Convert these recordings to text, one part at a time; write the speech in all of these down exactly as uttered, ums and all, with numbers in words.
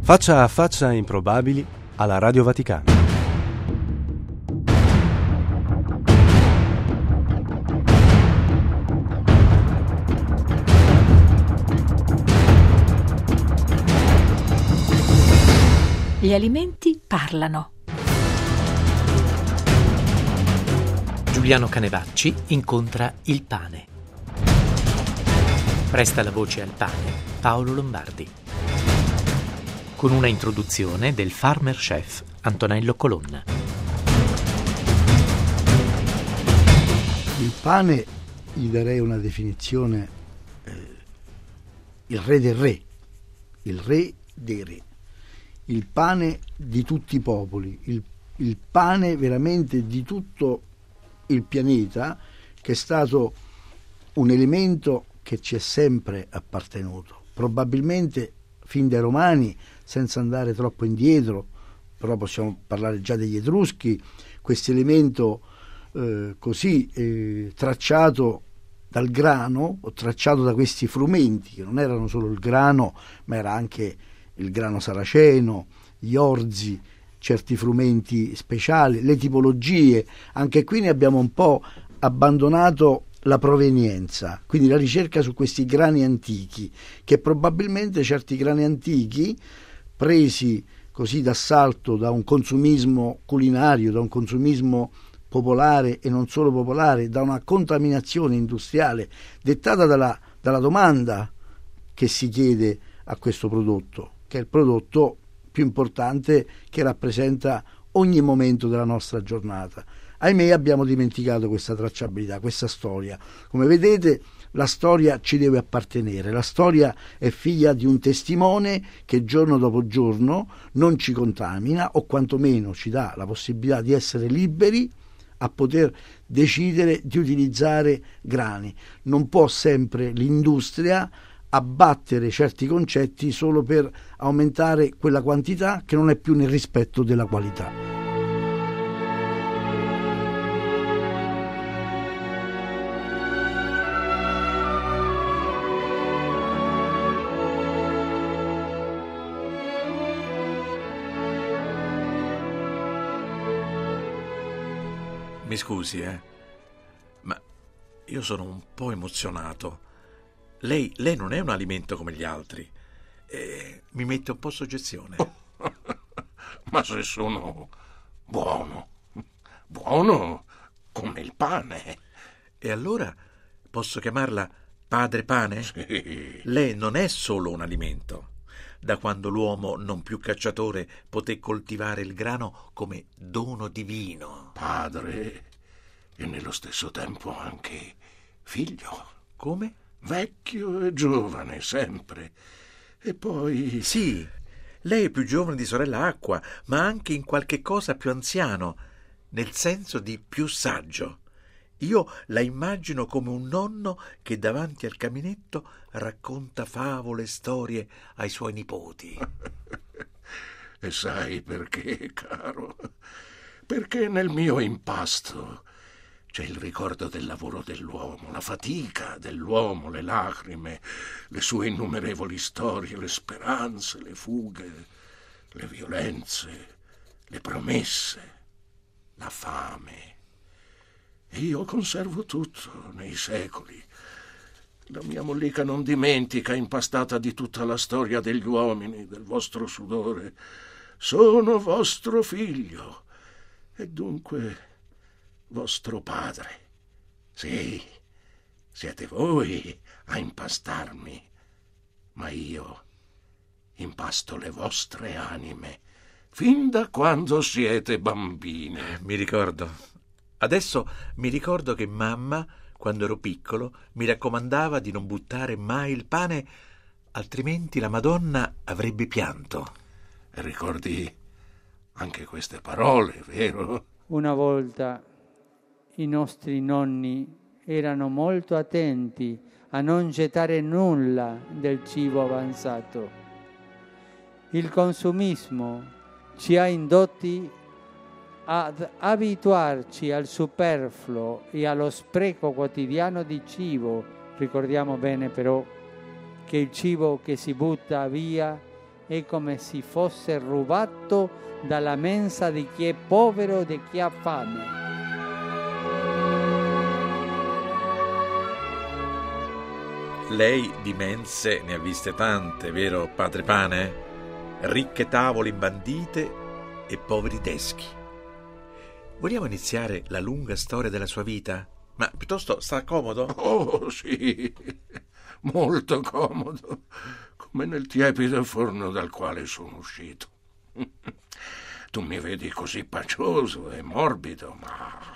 Faccia a faccia improbabili alla Radio Vaticana. Gli alimenti parlano. Giuliano Canevacci incontra il pane. Presta la voce al pane Paolo Lombardi. Con una introduzione del farmer chef Antonello Colonna. Il pane gli darei una definizione, eh, il re del re, il re dei re, il pane di tutti i popoli, il, il pane veramente di tutto il pianeta, che è stato un elemento che ci è sempre appartenuto, probabilmente fin dai Romani, senza andare troppo indietro, però possiamo parlare già degli Etruschi, questo elemento eh, così eh, tracciato dal grano, o tracciato da questi frumenti, che non erano solo il grano, ma era anche il grano saraceno, gli orzi, certi frumenti speciali, le tipologie. Anche qui ne abbiamo un po' abbandonato la provenienza, quindi la ricerca su questi grani antichi, che probabilmente certi grani antichi, presi così d'assalto da un consumismo culinario, da un consumismo popolare e non solo popolare, da una contaminazione industriale dettata dalla, dalla domanda che si chiede a questo prodotto, che è il prodotto più importante che rappresenta ogni momento della nostra giornata. Ahimè, abbiamo dimenticato questa tracciabilità, questa storia. Come vedete, la storia ci deve appartenere. La storia è figlia di un testimone che giorno dopo giorno non ci contamina, o quantomeno ci dà la possibilità di essere liberi a poter decidere di utilizzare grani. Non può sempre l'industria abbattere certi concetti solo per aumentare quella quantità che non è più nel rispetto della qualità. Mi scusi, eh, ma io sono un po' emozionato. Lei, lei non è un alimento come gli altri. E mi mette un po' soggezione. Ma se sono buono, buono come il pane. E allora posso chiamarla padre pane? Sì. Lei non è solo un alimento. Da quando l'uomo, non più cacciatore, poté coltivare il grano come dono divino. Padre e nello stesso tempo anche figlio. Come? Vecchio e giovane sempre. E poi... Sì, lei è più giovane di sorella Acqua, ma anche in qualche cosa più anziano, nel senso di più saggio. Io la immagino come un nonno che davanti al caminetto racconta favole e storie ai suoi nipoti. E sai perché, caro? Perché nel mio impasto c'è il ricordo del lavoro dell'uomo, la fatica dell'uomo, le lacrime, le sue innumerevoli storie, le speranze, le fughe, le violenze, le promesse, la fame. E io conservo tutto nei secoli. La mia mollica non dimentica, impastata di tutta la storia degli uomini, del vostro sudore. Sono vostro figlio e dunque vostro padre. Sì, siete voi a impastarmi, ma io impasto le vostre anime fin da quando siete bambini. Mi ricordo. Adesso mi ricordo che mamma, quando ero piccolo, mi raccomandava di non buttare mai il pane, altrimenti la Madonna avrebbe pianto. E ricordi anche queste parole, vero? Una volta i nostri nonni erano molto attenti a non gettare nulla del cibo avanzato. Il consumismo ci ha indotti ad abituarci al superfluo e allo spreco quotidiano di cibo. Ricordiamo bene però che il cibo che si butta via è come se fosse rubato dalla mensa di chi è povero e di chi ha fame. Lei di mense ne ha viste tante, vero padre Pane? Ricche tavole imbandite e poveri deschi. Vogliamo iniziare la lunga storia della sua vita? Ma piuttosto sta comodo? Oh, sì, molto comodo, come nel tiepido forno dal quale sono uscito. Tu mi vedi così pacioso e morbido, ma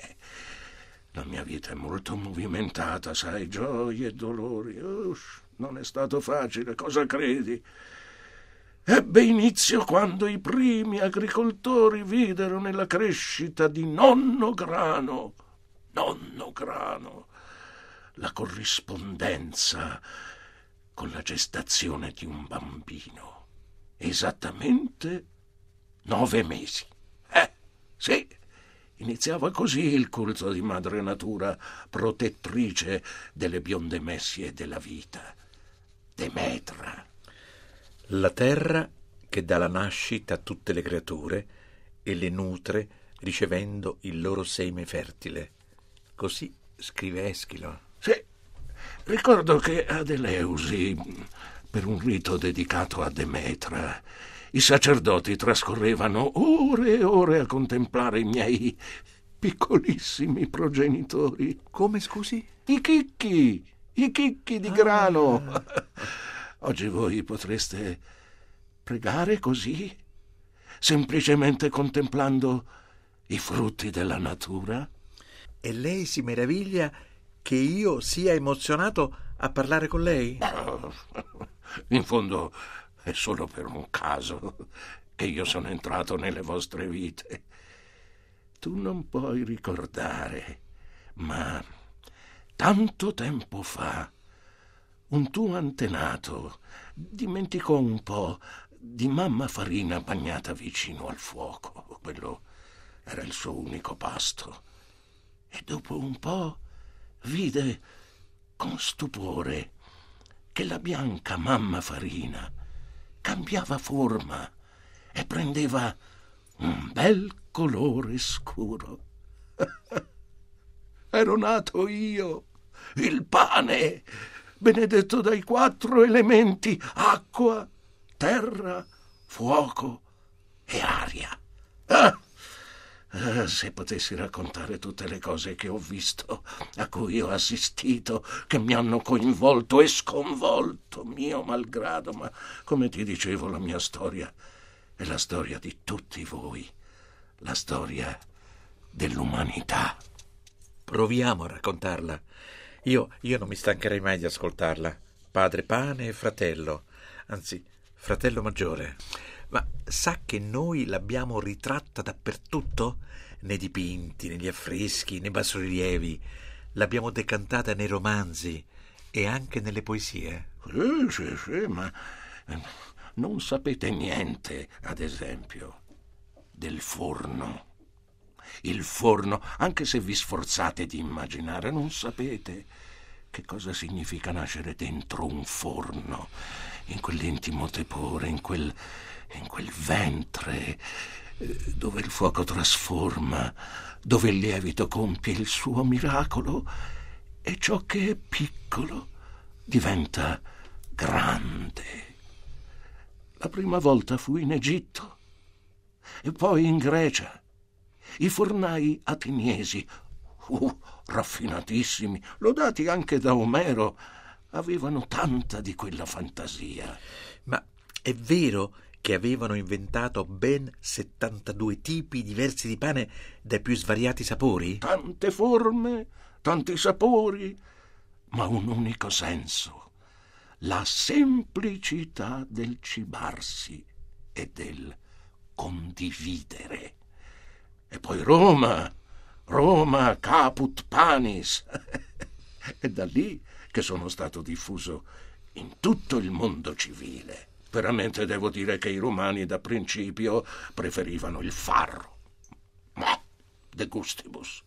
la mia vita è molto movimentata, sai, gioie e dolori. Uff, non è stato facile, cosa credi? Ebbe inizio quando i primi agricoltori videro nella crescita di nonno grano, nonno grano, la corrispondenza con la gestazione di un bambino. Esattamente nove mesi. Eh, sì, iniziava così il culto di madre natura, protettrice delle bionde messie della vita. Demetra. La terra che dà la nascita a tutte le creature e le nutre ricevendo il loro seme fertile. Così scrive Eschilo. Sì, ricordo che ad Eleusi, per un rito dedicato a Demetra, i sacerdoti trascorrevano ore e ore a contemplare i miei piccolissimi progenitori. Come, scusi? I chicchi, i chicchi di grano. Ah. Oggi voi potreste pregare così, semplicemente contemplando i frutti della natura? E lei si meraviglia che io sia emozionato a parlare con lei? In fondo è solo per un caso che io sono entrato nelle vostre vite. Tu non puoi ricordare, ma tanto tempo fa un tuo antenato dimenticò un po' di mamma farina bagnata vicino al fuoco. Quello era il suo unico pasto. E dopo un po' vide con stupore che la bianca mamma farina cambiava forma e prendeva un bel colore scuro. Ero nato io, il pane, benedetto dai quattro elementi: acqua, terra, fuoco e aria. Ah! Ah, se potessi raccontare tutte le cose che ho visto, a cui ho assistito, che mi hanno coinvolto e sconvolto, mio malgrado, ma come ti dicevo, la mia storia è la storia di tutti voi, la storia dell'umanità. Proviamo a raccontarla. Io, io non mi stancherei mai di ascoltarla. Padre Pane e fratello, anzi, fratello maggiore. Ma sa che noi l'abbiamo ritratta dappertutto? Nei dipinti, negli affreschi, nei bassorilievi. L'abbiamo decantata nei romanzi e anche nelle poesie. Sì, sì, sì, ma non sapete niente, ad esempio, del forno. Il forno, anche se vi sforzate di immaginare, non sapete che cosa significa nascere dentro un forno, in quell'intimo tepore, in quel, in quel ventre dove il fuoco trasforma, dove il lievito compie il suo miracolo e ciò che è piccolo diventa grande. La prima volta fui in Egitto e poi in Grecia. I fornai ateniesi, uh, raffinatissimi, lodati anche da Omero, avevano tanta di quella fantasia. Ma è vero che avevano inventato ben settantadue tipi diversi di pane dai più svariati sapori? Tante forme, tanti sapori, ma un unico senso: la semplicità del cibarsi e del condividere. E poi Roma, Roma caput panis. È da lì che sono stato diffuso in tutto il mondo civile. Veramente devo dire che i romani da principio preferivano il farro. Ma de gustibus.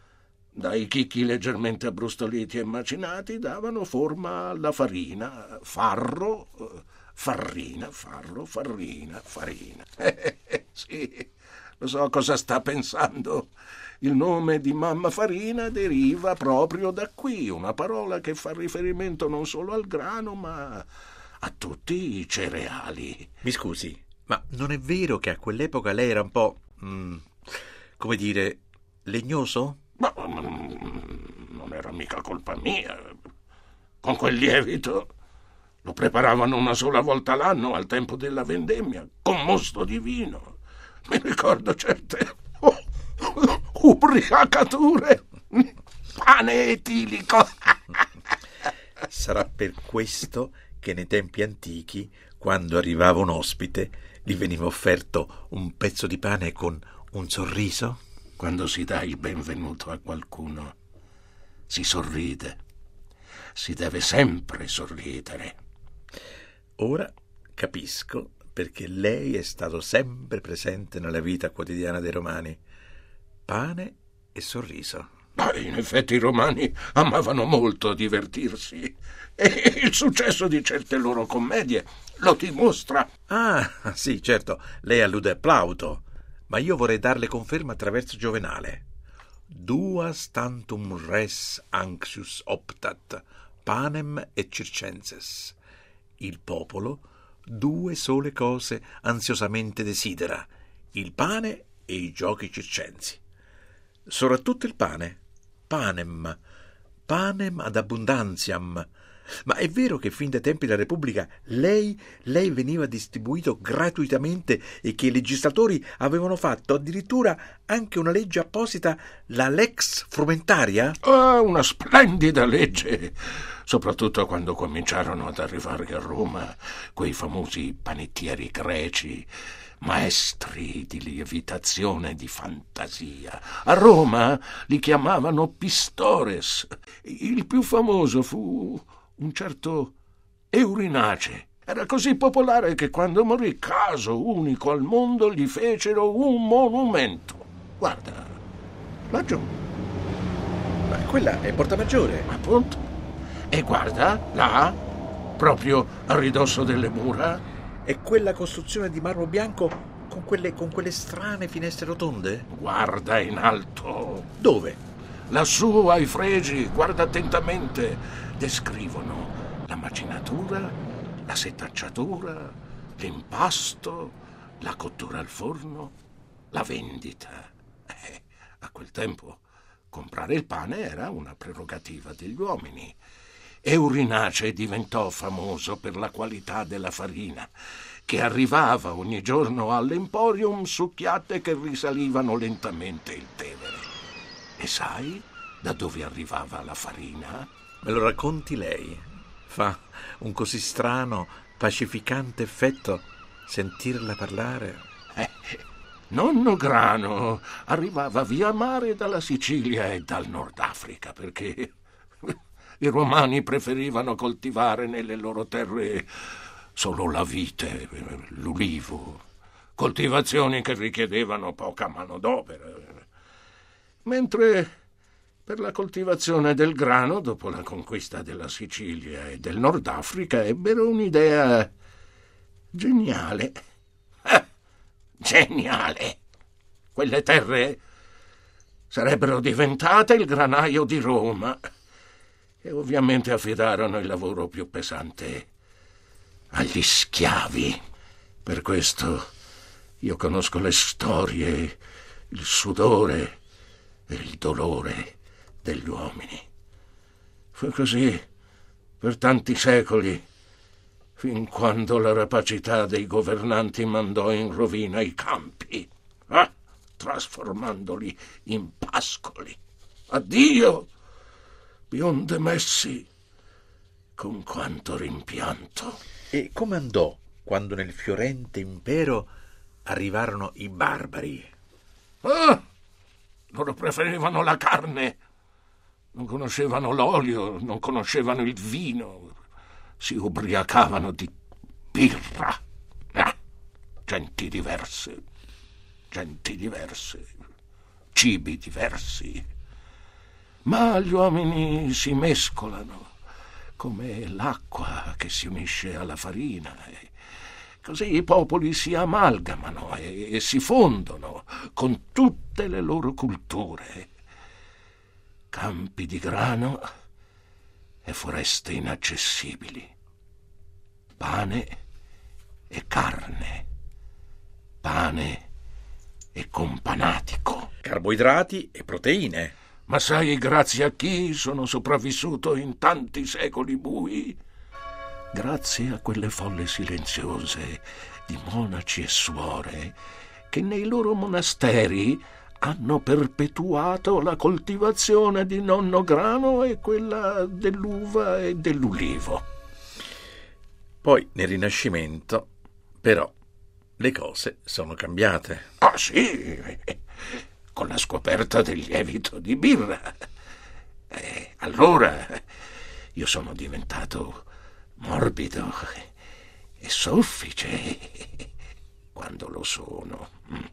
Dai chicchi leggermente abbrustoliti e macinati davano forma alla farina, farro, Farina, farro, farina, farina. Eh, sì, lo so cosa sta pensando. Il nome di mamma Farina deriva proprio da qui, una parola che fa riferimento non solo al grano, ma a tutti i cereali. Mi scusi, ma non è vero che a quell'epoca lei era un po', mm, come dire, legnoso? Ma mm, non era mica colpa mia. Con quel lievito lo preparavano una sola volta l'anno al tempo della vendemmia, con mosto di vino. Mi ricordo certe oh, ubriacature. Pane etilico. Sarà per questo che nei tempi antichi, quando arrivava un ospite, gli veniva offerto un pezzo di pane con un sorriso? Quando si dà il benvenuto a qualcuno, si sorride. Si deve sempre sorridere. Ora capisco perché lei è stato sempre presente nella vita quotidiana dei romani. Pane e sorriso. Ma in effetti i romani amavano molto divertirsi e il successo di certe loro commedie lo dimostra. Ah, sì, certo, lei allude a Plauto, ma io vorrei darle conferma attraverso Giovenale. Duas tantum res anxius optat, panem et circenses. Il popolo due sole cose ansiosamente desidera, il pane e i giochi circensi. Soprattutto il pane, panem, panem ad abundantiam. Ma è vero che fin dai tempi della Repubblica lei, lei veniva distribuito gratuitamente e che i legislatori avevano fatto addirittura anche una legge apposita, la Lex Frumentaria? Ah, una splendida legge, soprattutto quando cominciarono ad arrivare a Roma quei famosi panettieri greci, maestri di lievitazione di fantasia. A Roma li chiamavano pistores. Il più famoso fu un certo Eurinace. Era così popolare che quando morì, caso unico al mondo, gli fecero un monumento. Guarda, laggiù. Ma quella è Porta Maggiore. Appunto. E guarda, là, proprio a ridosso delle mura, è quella costruzione di marmo bianco con quelle, con quelle strane finestre rotonde? Guarda in alto. Dove? Lassù ai fregi, guarda attentamente. Descrivono la macinatura, la setacciatura, l'impasto, la cottura al forno, la vendita. Eh, a quel tempo comprare il pane era una prerogativa degli uomini. Eurinace diventò famoso per la qualità della farina, che arrivava ogni giorno all'Emporium su chiatte che risalivano lentamente il Tevere. E sai da dove arrivava la farina? Me lo racconti lei? Fa un così strano, pacificante effetto sentirla parlare. Eh, nonno Grano arrivava via mare dalla Sicilia e dal Nord Africa, perché i romani preferivano coltivare nelle loro terre solo la vite, l'ulivo, coltivazioni che richiedevano poca manodopera. Mentre per la coltivazione del grano, dopo la conquista della Sicilia e del Nord Africa, ebbero un'idea geniale. Eh, geniale! Quelle terre sarebbero diventate il granaio di Roma e ovviamente affidarono il lavoro più pesante agli schiavi. Per questo io conosco le storie, il sudore e il dolore degli uomini. Fu così per tanti secoli, fin quando la rapacità dei governanti mandò in rovina i campi, eh? trasformandoli in pascoli. Addio, bionde messi, con quanto rimpianto. E come andò quando nel fiorente impero arrivarono i barbari? Ah, loro preferivano la carne, non conoscevano l'olio, non conoscevano il vino, si ubriacavano di birra. Ah, genti diverse, genti diverse, cibi diversi. Ma gli uomini si mescolano come l'acqua che si unisce alla farina e, Così i popoli si amalgamano e, e si fondono con tutte le loro culture. Campi di grano e foreste inaccessibili. Pane e carne. Pane e companatico. Carboidrati e proteine. Ma sai grazie a chi sono sopravvissuto in tanti secoli bui? Grazie a quelle folle silenziose di monaci e suore che nei loro monasteri hanno perpetuato la coltivazione di nonno grano e quella dell'uva e dell'ulivo. Poi nel Rinascimento, però, le cose sono cambiate. Ah sì, con la scoperta del lievito di birra. E allora io sono diventato morbido e soffice quando lo sono.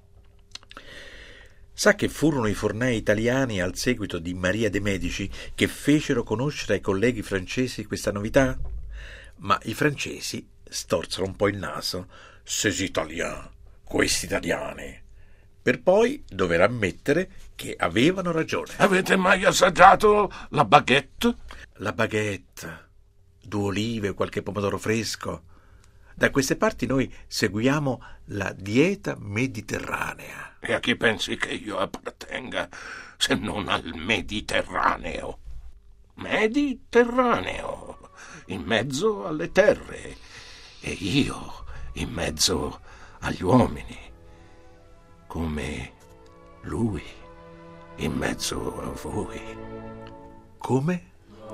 Sa che furono i fornai italiani al seguito di Maria de' Medici che fecero conoscere ai colleghi francesi questa novità? Ma i francesi storsero un po' il naso. «Ces italiens, questi italiani», per poi dover ammettere che avevano ragione. Avete mai assaggiato la baguette? La baguette, due olive e qualche pomodoro fresco. Da queste parti noi seguiamo la dieta mediterranea. E a chi pensi che io appartenga se non al Mediterraneo? Mediterraneo, in mezzo alle terre, e io in mezzo agli uomini, come lui in mezzo a voi. Come?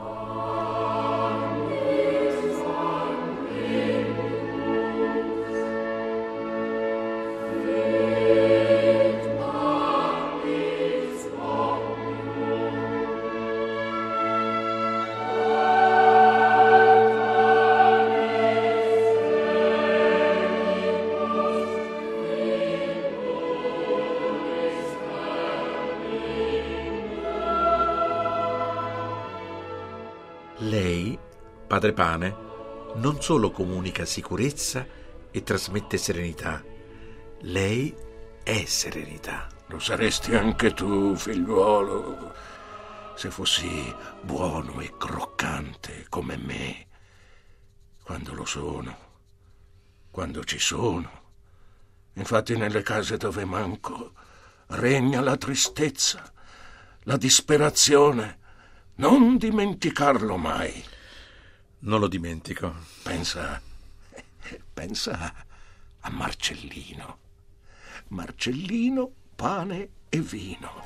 Lei, padre Pane, non solo comunica sicurezza e trasmette serenità. Lei è serenità. Lo saresti anche tu, figliuolo, se fossi buono e croccante come me. Quando lo sono, quando ci sono. Infatti nelle case dove manco regna la tristezza, la disperazione. Non dimenticarlo mai. Non lo dimentico. Pensa, pensa a Marcellino. Marcellino, pane e vino.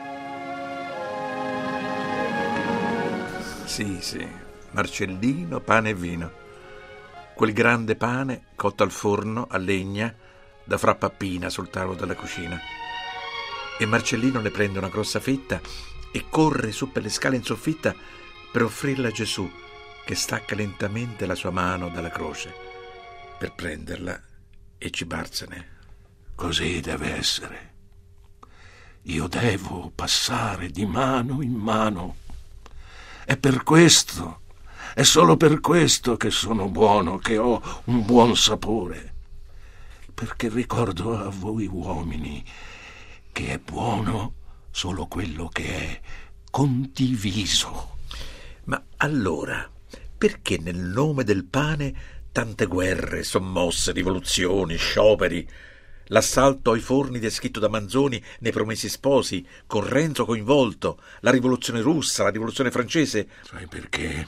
Sì, sì, Marcellino, pane e vino. Quel grande pane cotto al forno a legna da fra Pappina sul tavolo della cucina. E Marcellino ne prende una grossa fetta e corre su per le scale in soffitta per offrirla a Gesù, che stacca lentamente la sua mano dalla croce, per prenderla e cibarsene. Così deve essere. Io devo passare di mano in mano. È per questo, è solo per questo che sono buono, che ho un buon sapore. Perché ricordo a voi uomini che è buono solo quello che è condiviso. Ma allora, perché nel nome del pane tante guerre, sommosse, rivoluzioni, scioperi, l'assalto ai forni descritto da Manzoni nei Promessi Sposi, con Renzo coinvolto, la rivoluzione russa, la rivoluzione francese? Sai perché?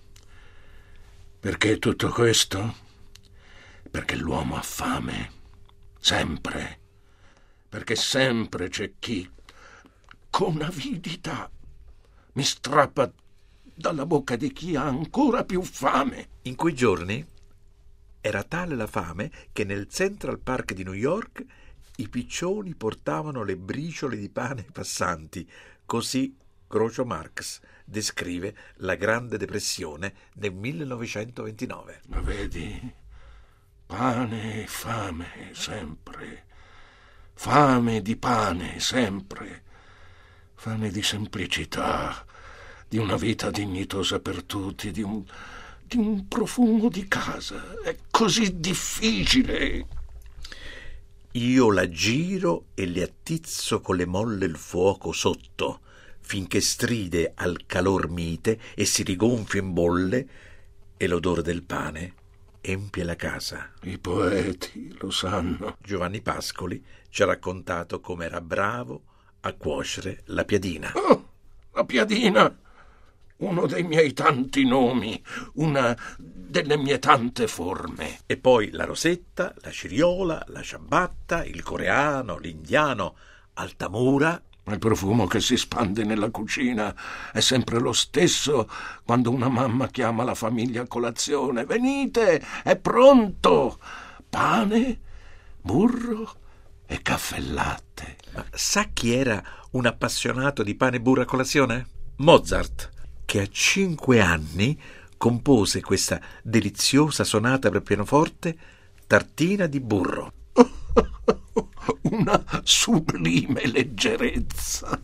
Perché tutto questo? Perché l'uomo ha fame, sempre. Perché sempre c'è chi con avidità mi strappa dalla bocca di chi ha ancora più fame. In quei giorni era tale la fame che nel Central Park di New York i piccioni portavano le briciole di pane ai passanti. Così Groucho Marx descrive la Grande Depressione nel millenovecentoventinove. Ma vedi, pane e fame sempre. Fame di pane sempre. Fame di semplicità, di una vita dignitosa per tutti, di un, di un profumo di casa. È così difficile. Io la giro e le attizzo con le molle il fuoco sotto, finché stride al calor mite e si rigonfia in bolle, e l'odore del pane empie la casa. I poeti lo sanno. Giovanni Pascoli ci ha raccontato come era bravo a cuocere la piadina. Oh, la piadina! Uno dei miei tanti nomi, una delle mie tante forme. E poi la rosetta, la ciriola, la ciabatta, il coreano, l'indiano, Altamura. Il profumo che si spande nella cucina è sempre lo stesso quando una mamma chiama la famiglia a colazione. Venite, è pronto! Pane, burro e caffè latte. Ma sa chi era un appassionato di pane e burro a colazione? Mozart, che a cinque anni compose questa deliziosa sonata per pianoforte, Tartina di burro. Una sublime leggerezza.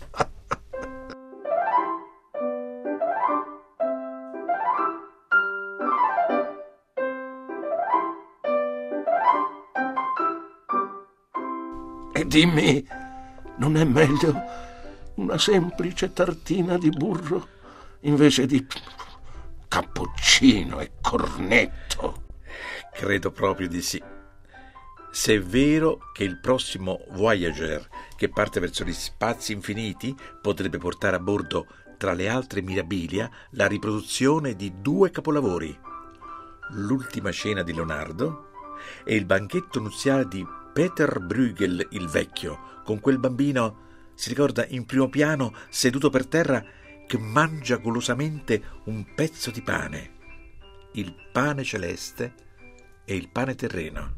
E dimmi, non è meglio una semplice tartina di burro invece di cappuccino e cornetto? Credo proprio di sì. Se è vero che il prossimo Voyager, che parte verso gli spazi infiniti, potrebbe portare a bordo, tra le altre mirabilia, la riproduzione di due capolavori: L'ultima cena di Leonardo e il banchetto nuziale di Peter Bruegel il Vecchio, con quel bambino, si ricorda, in primo piano, seduto per terra, che mangia golosamente un pezzo di pane, il pane celeste e il pane terreno.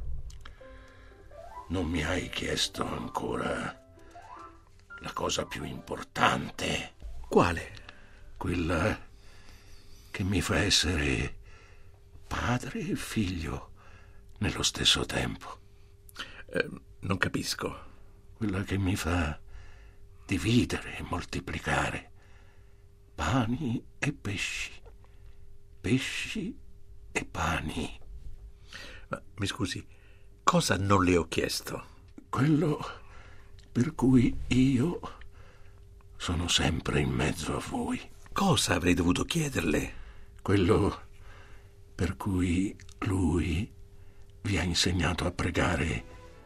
Non mi hai chiesto ancora la cosa più importante. Quale? Quella che mi fa essere padre e figlio nello stesso tempo. Eh, non capisco. Quella che mi fa dividere e moltiplicare pani e pesci, pesci e pani. Ma mi scusi, cosa non le ho chiesto? Quello per cui io sono sempre in mezzo a voi. Cosa avrei dovuto chiederle? Quello per cui lui vi ha insegnato a pregare: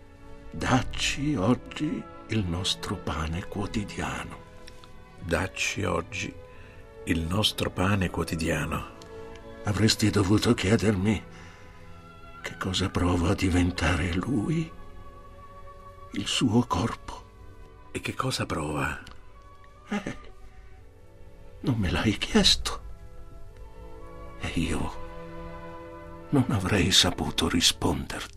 dacci oggi il nostro pane quotidiano. Dacci oggi il nostro pane quotidiano. Avresti dovuto chiedermi che cosa prova a diventare lui, il suo corpo. E che cosa prova? Eh, non me l'hai chiesto. E io non avrei saputo risponderti.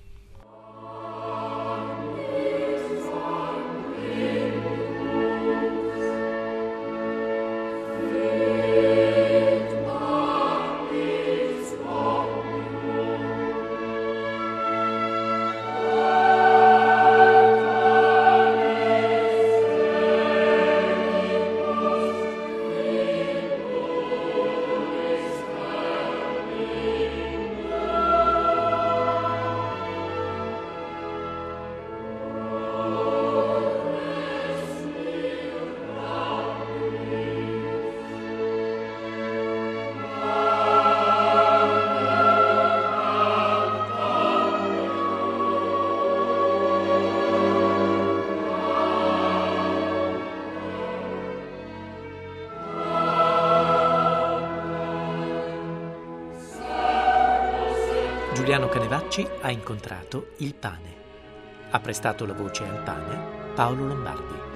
Giuliano Canevacci ha incontrato il pane. Ha prestato la voce al pane Paolo Lombardi.